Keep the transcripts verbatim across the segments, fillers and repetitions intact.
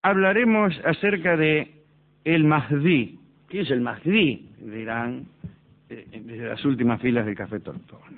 hablaremos acerca de el Mahdi. ¿Qué es el Mahdi? Dirán eh, desde las últimas filas del Café Tortone.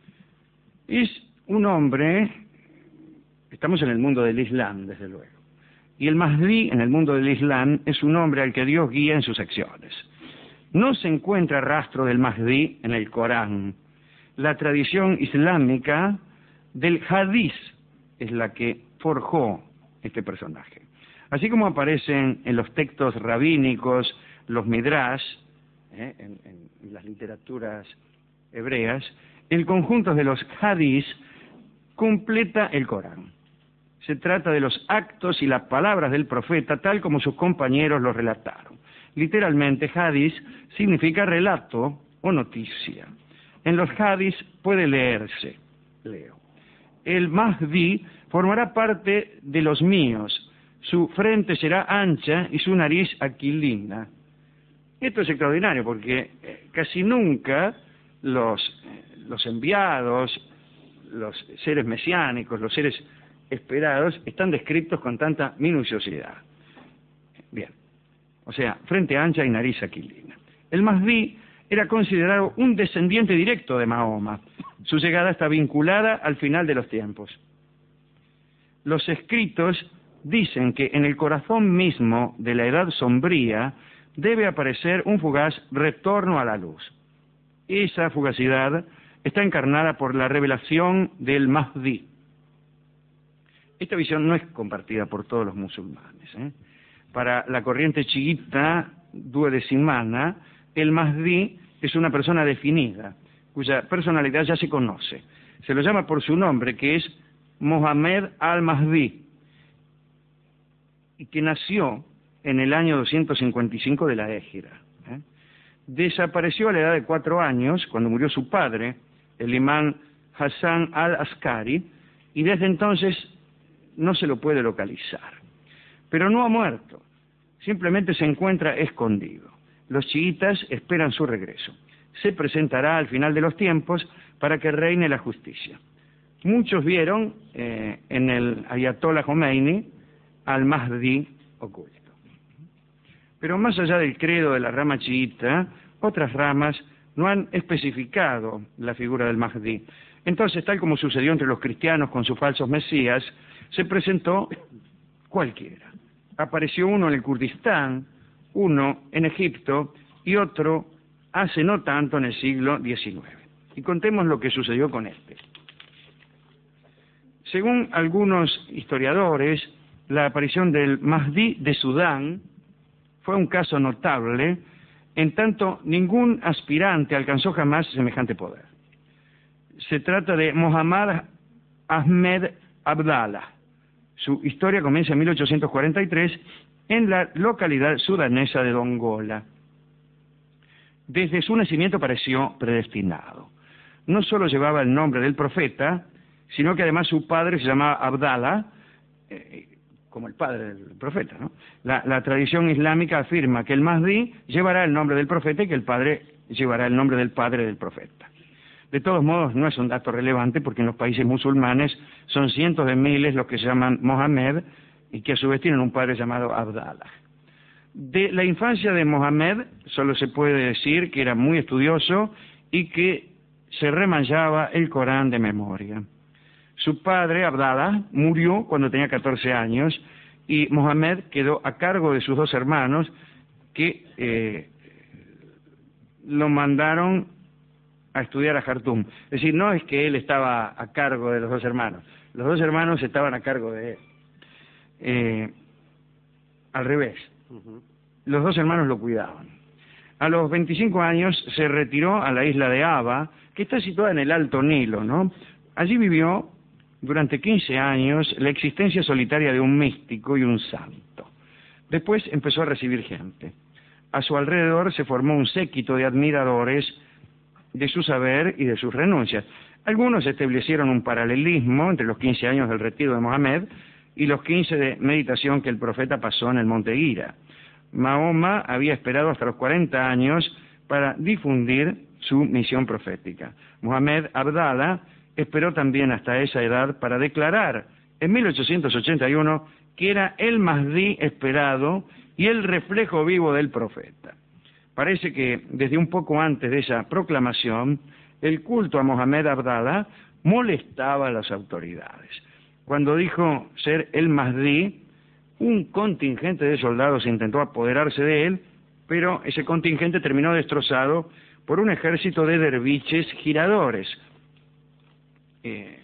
Es un hombre, estamos en el mundo del Islam, desde luego, y el Mahdi en el mundo del Islam es un hombre al que Dios guía en sus acciones. No se encuentra rastro del Mahdi en el Corán. La tradición islámica del Hadís es la que forjó este personaje. Así como aparecen en los textos rabínicos, los midrash, eh, en, en las literaturas hebreas, el conjunto de los hadís completa el Corán. Se trata de los actos y las palabras del profeta tal como sus compañeros los relataron. Literalmente, hadís significa relato o noticia. En los hadís puede leerse, leo, el Mahdi formará parte de los míos, su frente será ancha y su nariz aquilina. Esto es extraordinario porque casi nunca los, los enviados, los seres mesiánicos, los seres esperados, están descritos con tanta minuciosidad. Bien, o sea, frente ancha y nariz aquilina. El Mahdi era considerado un descendiente directo de Mahoma. Su llegada está vinculada al final de los tiempos. Los escritos dicen que en el corazón mismo de la edad sombría debe aparecer un fugaz retorno a la luz. Esa fugacidad está encarnada por la revelación del Mahdi. Esta visión no es compartida por todos los musulmanes, ¿eh? Para la corriente chiita duodecimana, el Mahdi es una persona definida, cuya personalidad ya se conoce. Se lo llama por su nombre, que es Mohammed al-Mahdi, y que nació en el año doscientos cincuenta y cinco de la Égira. ¿eh? Desapareció a la edad de cuatro años, cuando murió su padre, el imán Hassan al-Askari, y desde entonces no se lo puede localizar. Pero no ha muerto, simplemente se encuentra escondido. Los chiitas esperan su regreso. Se presentará al final de los tiempos para que reine la justicia. Muchos vieron eh, en el Ayatollah Khomeini al Mahdi oculto. Pero más allá del credo de la rama chiita, otras ramas no han especificado la figura del Mahdi. Entonces, tal como sucedió entre los cristianos con sus falsos mesías, se presentó cualquiera. Apareció uno en el Kurdistán, uno en Egipto y otro hace no tanto en el siglo diecinueve. Y contemos lo que sucedió con este. Según algunos historiadores, la aparición del Mahdi de Sudán fue un caso notable, en tanto ningún aspirante alcanzó jamás semejante poder. Se trata de Mohammad Ahmed Abdallah. Su historia comienza en mil ochocientos cuarenta y tres en la localidad sudanesa de Dongola. Desde su nacimiento pareció predestinado. No solo llevaba el nombre del profeta, sino que además su padre se llamaba Abdallah, eh, como el padre del profeta, ¿no? La, la tradición islámica afirma que el Mahdi llevará el nombre del profeta y que el padre llevará el nombre del padre del profeta. De todos modos, no es un dato relevante porque en los países musulmanes son cientos de miles los que se llaman Mohammed y que a su vez tienen un padre llamado Abdallah. De la infancia de Mohammed solo se puede decir que era muy estudioso y que se remanchaba el Corán de memoria. Su padre, Abdallah, murió cuando tenía catorce años y Mohammed quedó a cargo de sus dos hermanos que eh, lo mandaron a estudiar a Jartum. Es decir, no es que él estaba a cargo de los dos hermanos, los dos hermanos estaban a cargo de él. Eh, al revés, uh-huh. Los dos hermanos lo cuidaban. A los veinticinco años se retiró a la isla de Aba, que está situada en el Alto Nilo, ¿no? Allí vivió durante quince años la existencia solitaria de un místico y un santo. Después empezó a recibir gente. A su alrededor se formó un séquito de admiradores de su saber y de sus renuncias. Algunos establecieron un paralelismo entre los quince años del retiro de Mohammed y los quince de meditación que el profeta pasó en el monte Hira. Mahoma había esperado hasta los cuarenta años para difundir su misión profética. Mohammed Abdallah esperó también hasta esa edad para declarar en mil ochocientos ochenta y uno que era el Mahdí esperado y el reflejo vivo del profeta. Parece que desde un poco antes de esa proclamación, el culto a Mohammed Abdallah molestaba a las autoridades. Cuando dijo ser el Mahdí, un contingente de soldados intentó apoderarse de él, pero ese contingente terminó destrozado por un ejército de derviches giradores. Eh,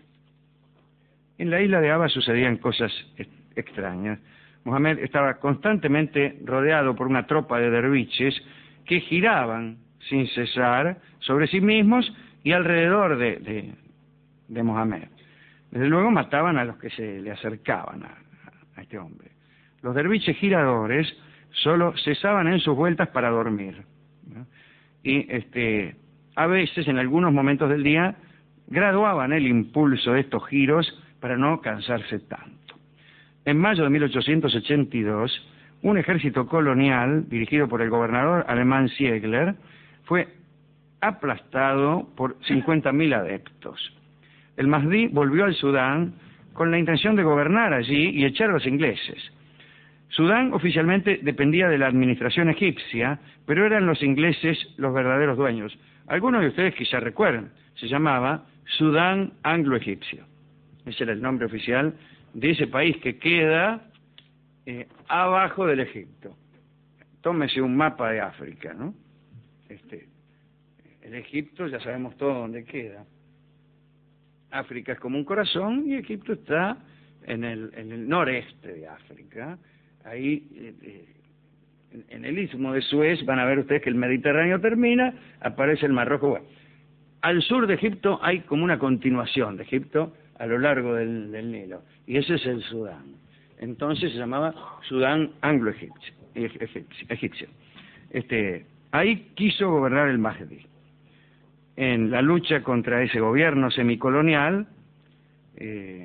en la isla de Aba sucedían cosas extrañas. Mohammed estaba constantemente rodeado por una tropa de derviches que giraban sin cesar sobre sí mismos y alrededor de, de, de Mohammed. Desde luego mataban a los que se le acercaban a, a este hombre. Los derviches giradores solo cesaban en sus vueltas para dormir, ¿no? Y este, a veces, en algunos momentos del día, graduaban el impulso de estos giros para no cansarse tanto. En mayo de mil ochocientos ochenta y dos, un ejército colonial, dirigido por el gobernador alemán Ziegler, fue aplastado por cincuenta mil adeptos. El Mahdí volvió al Sudán con la intención de gobernar allí y echar a los ingleses. Sudán oficialmente dependía de la administración egipcia, pero eran los ingleses los verdaderos dueños. Algunos de ustedes quizá recuerdan, se llamaba Sudán Anglo-Egipcio. Ese era el nombre oficial de ese país que queda eh, abajo del Egipto. Tómese un mapa de África, ¿no? Este, el Egipto ya sabemos todo dónde queda. África es como un corazón y Egipto está en el, en el noreste de África. Ahí, eh, en, en el istmo de Suez, van a ver ustedes que el Mediterráneo termina, aparece el Mar Rojo. Bueno, al sur de Egipto hay como una continuación de Egipto a lo largo del, del Nilo, y ese es el Sudán. Entonces se llamaba Sudán Anglo-Egipcio. Egipcio. Este, ahí quiso gobernar el Mahdí. En la lucha contra ese gobierno semicolonial, eh,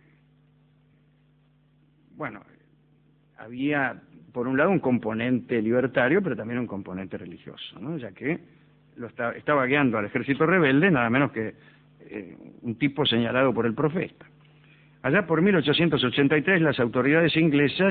bueno, había por un lado un componente libertario, pero también un componente religioso, ¿no? Ya que lo estaba, estaba guiando al ejército rebelde, nada menos que eh, un tipo señalado por el profeta. Allá por mil ochocientos ochenta y tres las autoridades inglesas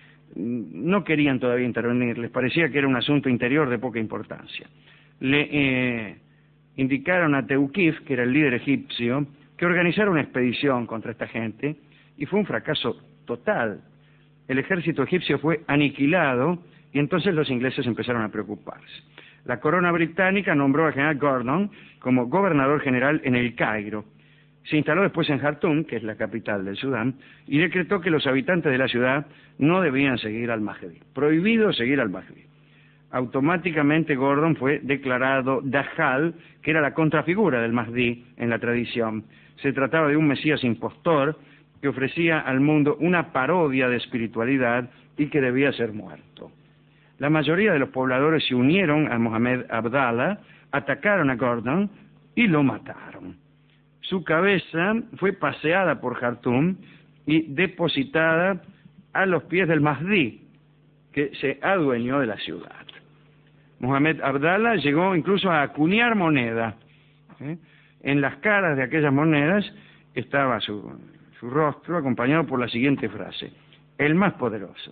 no querían todavía intervenir, les parecía que era un asunto interior de poca importancia. Le eh, indicaron a Teuquif, que era el líder egipcio, que organizara una expedición contra esta gente, y fue un fracaso total. El ejército egipcio fue aniquilado y entonces los ingleses empezaron a preocuparse. La corona británica nombró al general Gordon como gobernador general en el Cairo. Se instaló después en Jartum, que es la capital del Sudán, y decretó que los habitantes de la ciudad no debían seguir al Mahdí. Prohibido seguir al Mahdí. Automáticamente Gordon fue declarado Dajjal, que era la contrafigura del Mahdí en la tradición. Se trataba de un mesías impostor que ofrecía al mundo una parodia de espiritualidad y que debía ser muerto. La mayoría de los pobladores se unieron a Mohammed Abdallah, atacaron a Gordon y lo mataron. Su cabeza fue paseada por Jartum y depositada a los pies del Mahdí, que se adueñó de la ciudad. Mohammed Abdallah llegó incluso a acuñar moneda. ¿eh? En las caras de aquellas monedas estaba su, su rostro acompañado por la siguiente frase: el más poderoso.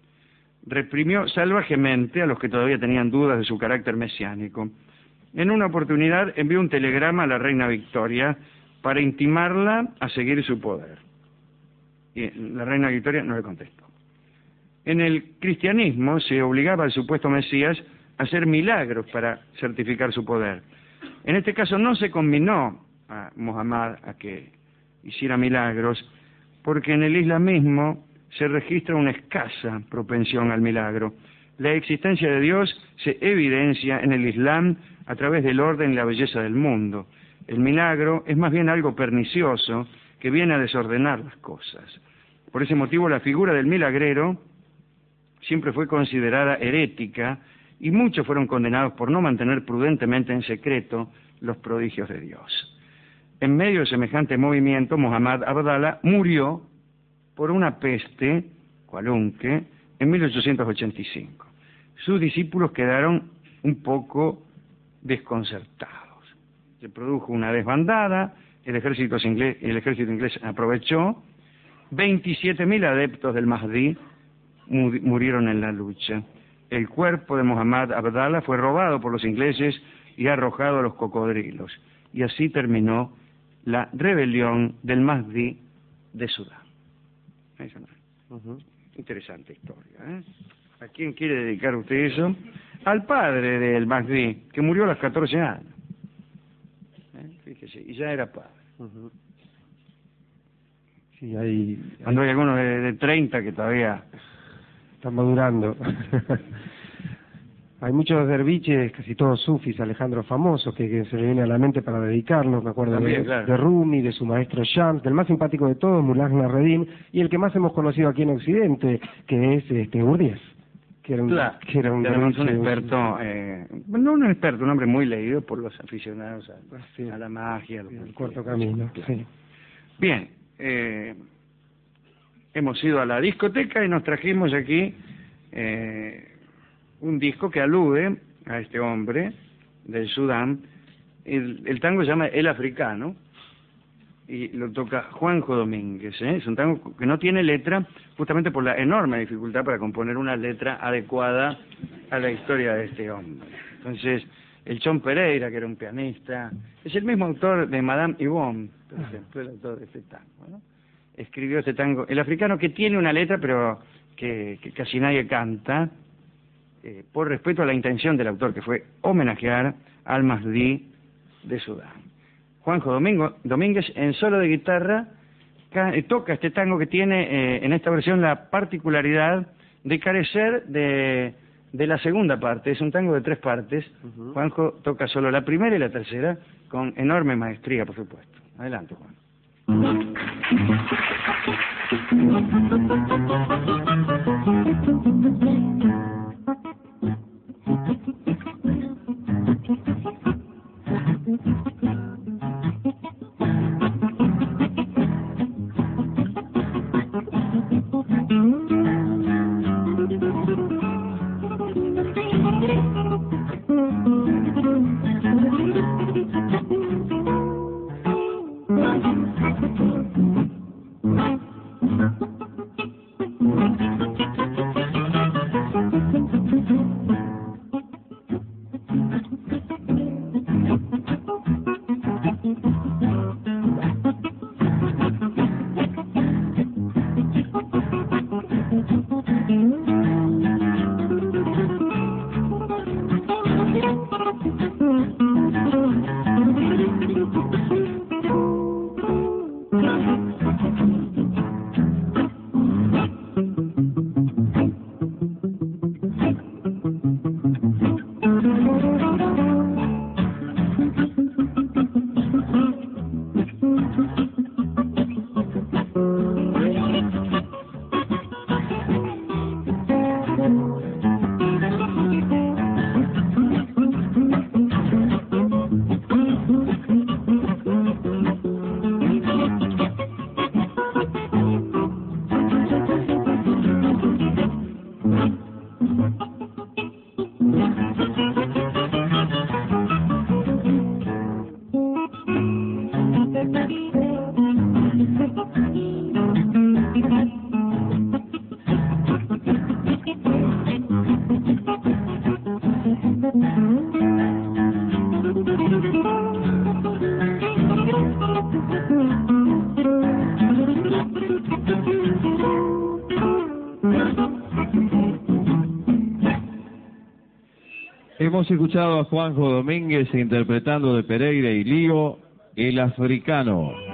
Reprimió salvajemente a los que todavía tenían dudas de su carácter mesiánico. En una oportunidad envió un telegrama a la reina Victoria para intimarla a seguir su poder. Y la reina Victoria no le contestó. En el cristianismo se obligaba al supuesto Mesías a hacer milagros para certificar su poder. En este caso no se conminó a Muhammad a que hiciera milagros, porque en el islamismo se registra una escasa propensión al milagro. La existencia de Dios se evidencia en el Islam a través del orden y la belleza del mundo. El milagro es más bien algo pernicioso que viene a desordenar las cosas. Por ese motivo la figura del milagrero siempre fue considerada herética y muchos fueron condenados por no mantener prudentemente en secreto los prodigios de Dios. En medio de semejante movimiento, Mohammed Abdallah murió por una peste, cualunque, en mil ochocientos ochenta y cinco. Sus discípulos quedaron un poco desconcertados. Se produjo una desbandada, el ejército inglés, el ejército inglés aprovechó, veintisiete mil adeptos del Mahdi murieron en la lucha. El cuerpo de Muhammad Abdallah fue robado por los ingleses y arrojado a los cocodrilos. Y así terminó la rebelión del Mahdi de Sudán. Uh-huh. Interesante historia, ¿eh? ¿A quién quiere dedicar usted eso? Al padre del Mahdi, que murió a los catorce años. ¿Eh? Fíjese, y ya era padre. Uh-huh. Sí, hay, Cuando hay algunos de, de treinta que todavía están madurando. Hay muchos derviches, casi todos sufis, Alejandro famosos, que, que se me viene a la mente para dedicarlos. Me acuerdo También, de, claro. de Rumi, de su maestro Shams, del más simpático de todos, Mullah Nasreddin, y el que más hemos conocido aquí en Occidente, que es este Gurdjieff, que era un, claro, que era un, derviche, un experto, eh, no un experto, un hombre muy leído por los aficionados a, sí, a la magia. A el cuarto camino, claro. Sí. Bien, eh, hemos ido a la discoteca y nos trajimos aquí eh, un disco que alude a este hombre del Sudán. El, el tango se llama El Africano y lo toca Juanjo Domínguez, ¿eh? Es un tango que no tiene letra, justamente por la enorme dificultad para componer una letra adecuada a la historia de este hombre. Entonces, el Chon Pereira, que era un pianista, es el mismo autor de Madame Yvonne, por ejemplo, el autor de este tango, ¿no? Escribió este tango, El Africano, que tiene una letra, pero que, que casi nadie canta, eh, por respeto a la intención del autor, que fue homenajear al Mahdi de Sudán. Juanjo Domingo, Domínguez, en solo de guitarra, ca, eh, toca este tango que tiene, eh, en esta versión, la particularidad de carecer de, de la segunda parte. Es un tango de tres partes. Uh-huh. Juanjo toca solo la primera y la tercera, con enorme maestría, por supuesto. Adelante, Juan. Hemos escuchado a Juanjo Domínguez interpretando de Pereira y Lío, El Africano.